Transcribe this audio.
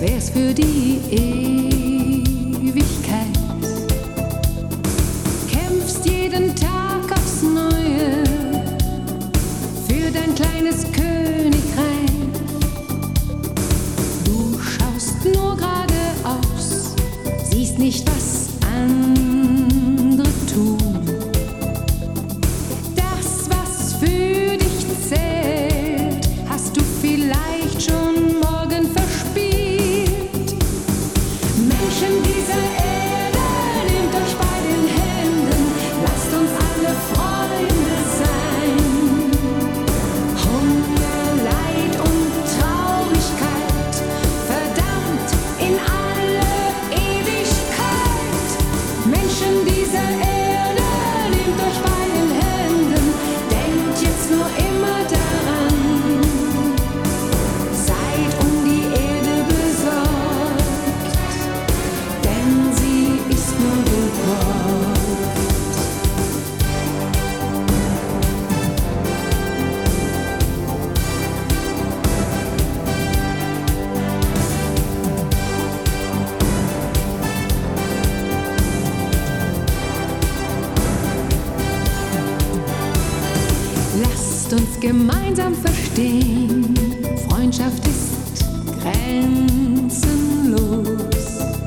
wär's für die Ewigkeit. Kämpfst jeden Tag aufs Neue für dein kleines Königreich. Du schaust nur geradeaus, siehst nicht, was andere tun. Das, was für dich zählt, hast du vielleicht schon morgen verspielt. Menschen dieser Erde, nehmt euch bei den Händen, lasst uns alle Freunde sein. Hunger, Leid und Traurigkeit, verdammt in alle Ewigkeit. Menschen dieser Erde, nehmt euch bei den Händen, denkt jetzt nur immer daran. Seid um die Erde besorgt, denn sie ist nur gebraucht. Lasst uns gemeinsam verstehen, Freundschaft ist grenzenlos.